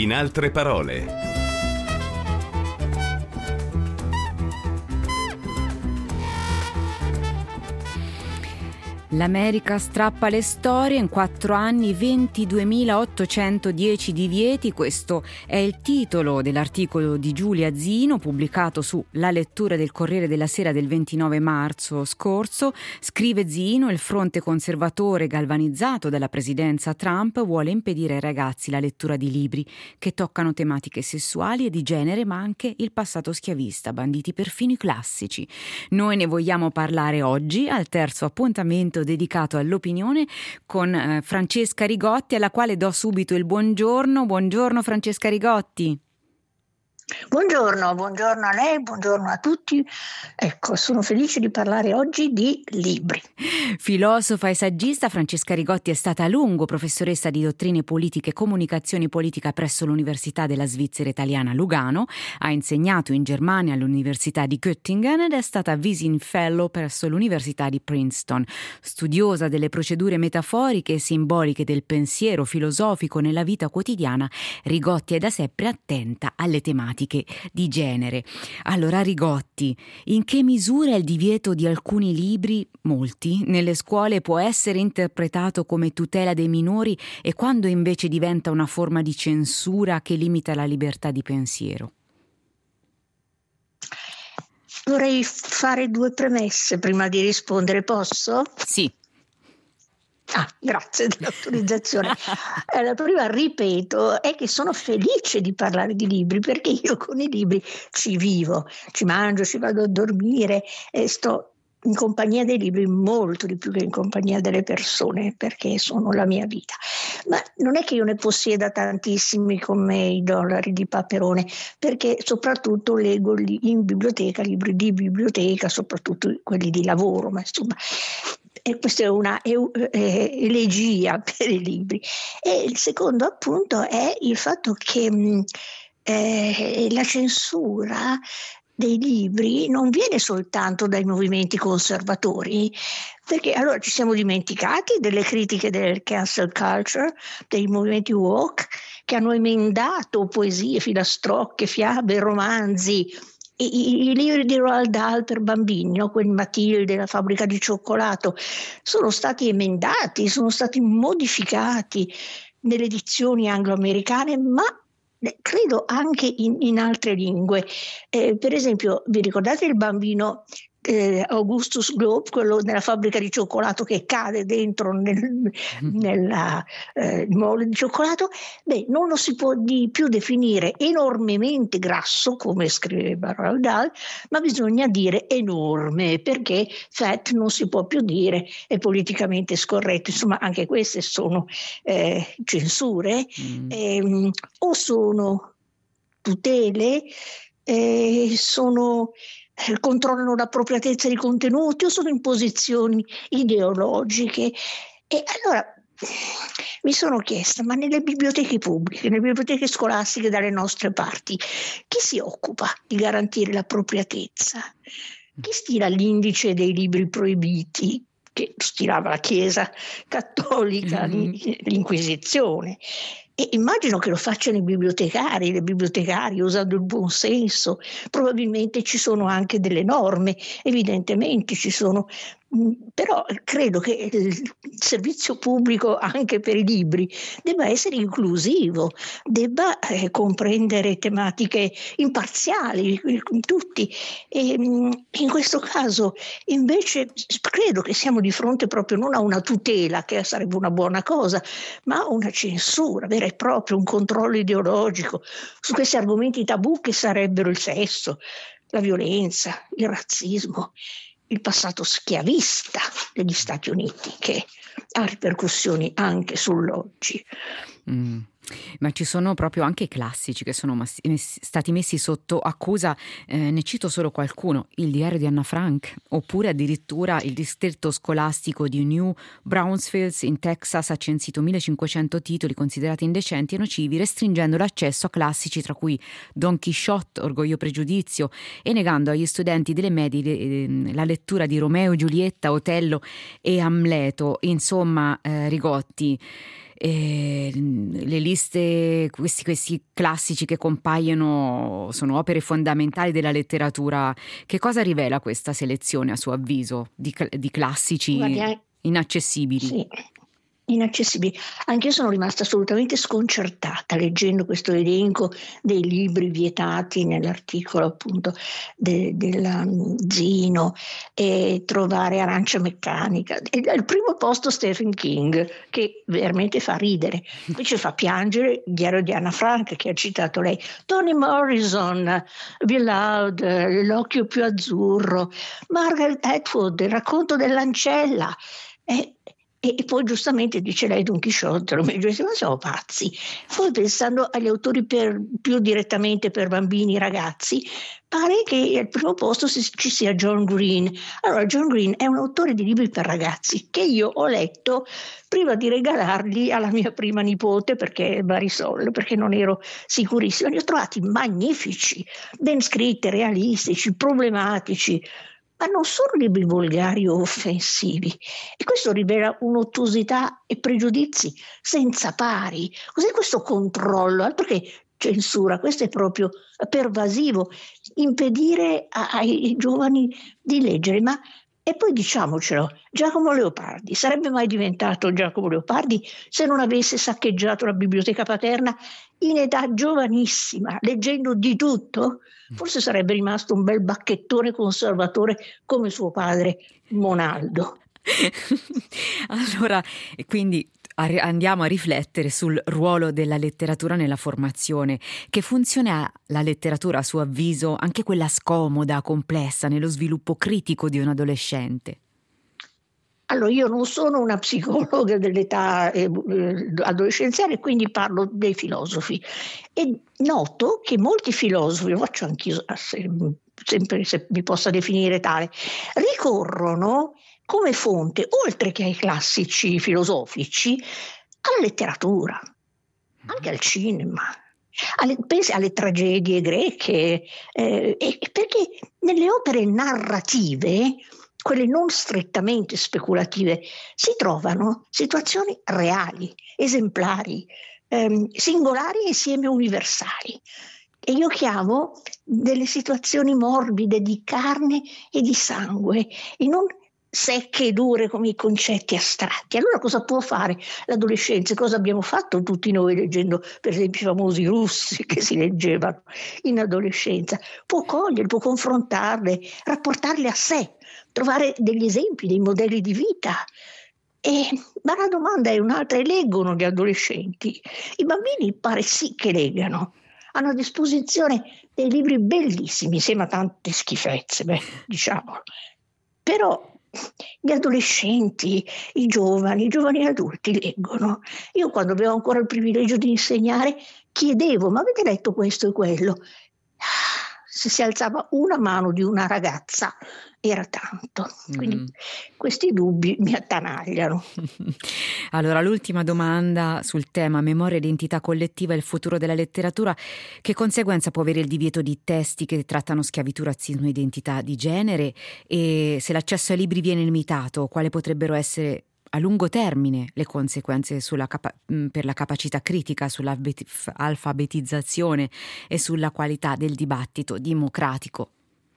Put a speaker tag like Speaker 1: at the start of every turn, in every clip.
Speaker 1: In altre parole.
Speaker 2: L'America strappa le storie, in 4 anni 22.810 divieti. Questo è il titolo dell'articolo di Giulia Zino pubblicato su La Lettura del Corriere della Sera del 29 marzo scorso. Scrive Zino: il fronte conservatore galvanizzato dalla presidenza Trump vuole impedire ai ragazzi la lettura di libri che toccano tematiche sessuali e di genere, ma anche il passato schiavista, banditi perfino i classici. Noi ne vogliamo parlare oggi al terzo appuntamento dedicato all'opinione con Francesca Rigotti, alla quale do subito il buongiorno. Buongiorno Francesca Rigotti.
Speaker 3: Buongiorno a lei, buongiorno a tutti. Ecco, sono felice di parlare oggi di libri.
Speaker 2: Filosofa e saggista, Francesca Rigotti è stata a lungo professoressa di dottrine politiche e comunicazione politica presso l'Università della Svizzera Italiana Lugano, ha insegnato in Germania all'Università di Göttingen ed è stata Visiting Fellow presso l'Università di Princeton. Studiosa delle procedure metaforiche e simboliche del pensiero filosofico nella vita quotidiana, Rigotti è da sempre attenta alle tematiche di genere. Allora Rigotti, in che misura il divieto di alcuni libri, molti, nelle scuole può essere interpretato come tutela dei minori e quando invece diventa una forma di censura che limita la libertà di pensiero?
Speaker 3: Vorrei fare 2 premesse prima di rispondere, posso?
Speaker 2: Sì.
Speaker 3: Grazie dell'autorizzazione. La prima, ripeto, è che sono felice di parlare di libri perché io con i libri ci vivo, ci mangio, ci vado a dormire e sto in compagnia dei libri molto di più che in compagnia delle persone perché sono la mia vita. Ma non è che io ne possieda tantissimi come i dollari di Paperone, perché soprattutto leggo in biblioteca, libri di biblioteca, soprattutto quelli di lavoro, ma insomma. E questa è una elegia per i libri. E il secondo appunto è il fatto che la censura dei libri non viene soltanto dai movimenti conservatori, perché allora ci siamo dimenticati delle critiche del cancel culture, dei movimenti woke, che hanno emendato poesie, filastrocche, fiabe, romanzi. I libri di Roald Dahl per bambini, no? Quel Matilde, la fabbrica di cioccolato, sono stati emendati, sono stati modificati nelle edizioni anglo-americane, ma credo anche in altre lingue. Per esempio, vi ricordate il bambino Augustus Globe, quello nella fabbrica di cioccolato che cade dentro nel mole di cioccolato? Non lo si può più definire enormemente grasso, come scriveva Roald Dahl, ma bisogna dire enorme, perché fat non si può più dire, è politicamente scorretto. Insomma, anche queste sono censure, o sono tutele, controllano l'appropriatezza di contenuti o sono imposizioni ideologiche. E allora mi sono chiesta, ma nelle biblioteche pubbliche, nelle biblioteche scolastiche dalle nostre parti, chi si occupa di garantire l'appropriatezza? Chi stila l'indice dei libri proibiti, che stilava la Chiesa cattolica, l'Inquisizione? E immagino che lo facciano i bibliotecari, le bibliotecarie, usando il buon senso. Probabilmente ci sono anche delle norme, evidentemente ci sono, però credo che il servizio pubblico anche per i libri debba essere inclusivo, debba comprendere tematiche imparziali, tutti. E in questo caso invece credo che siamo di fronte proprio non a una tutela, che sarebbe una buona cosa, ma a una censura vera e propria, un controllo ideologico su questi argomenti tabù che sarebbero il sesso, la violenza, il razzismo, il passato schiavista degli Stati Uniti, che ha ripercussioni anche sull'oggi.
Speaker 2: Ma ci sono proprio anche i classici che sono stati messi sotto accusa, ne cito solo qualcuno: il diario di Anna Frank, oppure addirittura il distretto scolastico di New Braunfels in Texas ha censito 1500 titoli considerati indecenti e nocivi, restringendo l'accesso a classici tra cui Don Chisciotte, Orgoglio e Pregiudizio, e negando agli studenti delle medie la lettura di Romeo e Giulietta, Otello e Amleto. Insomma, Rigotti, le liste, questi classici che compaiono sono opere fondamentali della letteratura. Che cosa rivela questa selezione, a suo avviso, di classici
Speaker 3: Guardi,
Speaker 2: inaccessibili?
Speaker 3: sì, inaccessibili. Anche io sono rimasta assolutamente sconcertata leggendo questo elenco dei libri vietati nell'articolo appunto della Zino, e trovare Arancia Meccanica. E al primo posto Stephen King, che veramente fa ridere. Invece fa piangere il Diario di Anna Frank, che ha citato lei, Toni Morrison, Bill Loud, L'occhio più azzurro, Margaret Atwood, Il racconto dell'ancella. E poi giustamente dice lei Don Chisciotte, ma siamo pazzi. Poi pensando agli autori più direttamente per bambini e ragazzi, pare che al primo posto ci sia John Green. Allora, John Green è un autore di libri per ragazzi che io ho letto prima di regalarli alla mia prima nipote, perché Marisol, perché non ero sicurissima. Li ho trovati magnifici, ben scritti, realistici, problematici, ma non sono libri volgari o offensivi. E questo rivela un'ottusità e pregiudizi senza pari. Cos'è questo controllo? Altro che censura, questo è proprio pervasivo, impedire ai giovani di leggere. Ma e poi diciamocelo, Giacomo Leopardi sarebbe mai diventato Giacomo Leopardi se non avesse saccheggiato la biblioteca paterna in età giovanissima, leggendo di tutto? Forse sarebbe rimasto un bel bacchettone conservatore come suo padre Monaldo.
Speaker 2: Allora, quindi andiamo a riflettere sul ruolo della letteratura nella formazione. Che funzione ha la letteratura, a suo avviso, anche quella scomoda, complessa, nello sviluppo critico di un adolescente?
Speaker 3: Allora, io non sono una psicologa dell'età adolescenziale, quindi parlo dei filosofi e noto che molti filosofi, lo faccio anch'io, sempre se mi possa definire tale, ricorrono come fonte, oltre che ai classici filosofici, alla letteratura, anche al cinema. Pensi alle tragedie greche, perché nelle opere narrative, quelle non strettamente speculative, si trovano situazioni reali, esemplari, singolari e insieme universali. E io chiamo delle situazioni morbide di carne e di sangue, e non secche e dure come i concetti astratti. Allora cosa può fare l'adolescenza? Cosa abbiamo fatto tutti noi leggendo per esempio i famosi russi che si leggevano in adolescenza? Può cogliere, può confrontarle, rapportarle a sé, trovare degli esempi, dei modelli di vita. Ma la domanda è un'altra: e leggono gli adolescenti? I bambini pare sì che leggano, hanno a disposizione dei libri bellissimi, insieme a tante schifezze, diciamolo. Però gli adolescenti, i giovani adulti leggono. Io, quando avevo ancora il privilegio di insegnare, chiedevo: ma avete letto questo e quello? Se si alzava una mano di una ragazza era tanto. Quindi questi dubbi mi attanagliano.
Speaker 2: Allora, l'ultima domanda sul tema memoria e identità collettiva e il futuro della letteratura: che conseguenza può avere il divieto di testi che trattano schiavitù, razzismo e identità di genere? E se l'accesso ai libri viene limitato, quali potrebbero essere a lungo termine le conseguenze per la capacità critica, sull'alfabetizzazione e sulla qualità del dibattito democratico?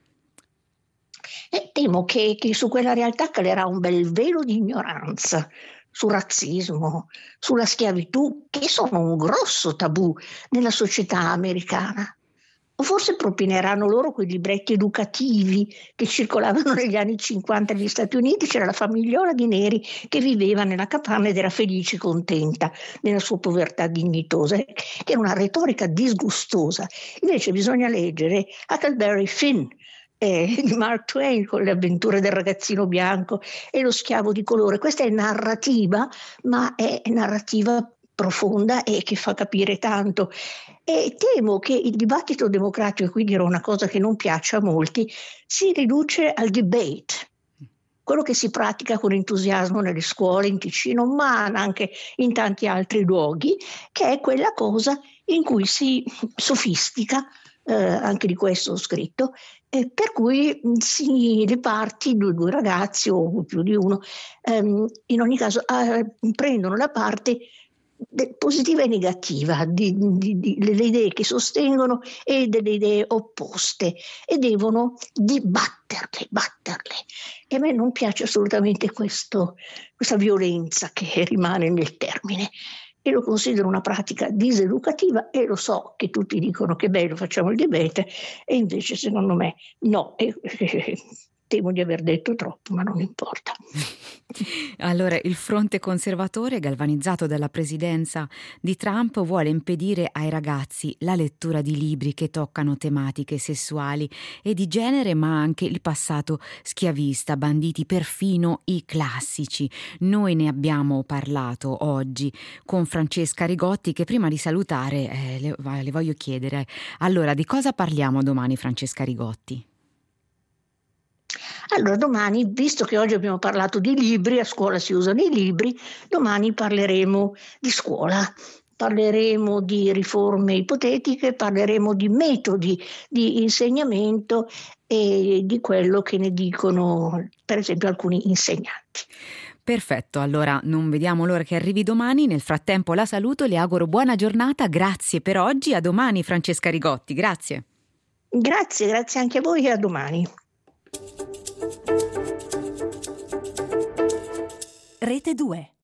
Speaker 3: E temo che su quella realtà calerà un bel velo di ignoranza sul razzismo, sulla schiavitù, che sono un grosso tabù nella società americana. O forse propineranno loro quei libretti educativi che circolavano negli anni 50 negli Stati Uniti. C'era la famigliola di neri che viveva nella capanna ed era felice e contenta nella sua povertà dignitosa, che era una retorica disgustosa. Invece bisogna leggere Huckleberry Finn di Mark Twain, con le avventure del ragazzino bianco e lo schiavo di colore. Questa è narrativa, ma è narrativa profonda e che fa capire tanto. E temo che il dibattito democratico, e qui dirò una cosa che non piace a molti, si riduce al debate, quello che si pratica con entusiasmo nelle scuole in Ticino, ma anche in tanti altri luoghi, che è quella cosa in cui si sofistica, anche di questo ho scritto, per cui le parti, due ragazzi o più di uno, in ogni caso prendono la parte positiva e negativa, delle idee che sostengono e delle idee opposte, e devono batterle. E a me non piace assolutamente questa violenza che rimane nel termine. E lo considero una pratica diseducativa, e lo so che tutti dicono che bello, facciamo il debate, e invece secondo me no, temo di aver detto troppo, ma non importa.
Speaker 2: Allora, il fronte conservatore, galvanizzato dalla presidenza di Trump, vuole impedire ai ragazzi la lettura di libri che toccano tematiche sessuali e di genere, ma anche il passato schiavista, banditi perfino i classici. Noi ne abbiamo parlato oggi con Francesca Rigotti, che prima di salutare le voglio chiedere, allora, di cosa parliamo domani, Francesca Rigotti?
Speaker 3: Allora, domani, visto che oggi abbiamo parlato di libri, a scuola si usano i libri, domani parleremo di scuola, parleremo di riforme ipotetiche, parleremo di metodi di insegnamento e di quello che ne dicono, per esempio, alcuni insegnanti.
Speaker 2: Perfetto, allora non vediamo l'ora che arrivi domani. Nel frattempo la saluto, le auguro buona giornata, grazie per oggi, a domani Francesca Rigotti, grazie.
Speaker 3: Grazie anche a voi e a domani.
Speaker 1: Rete 2.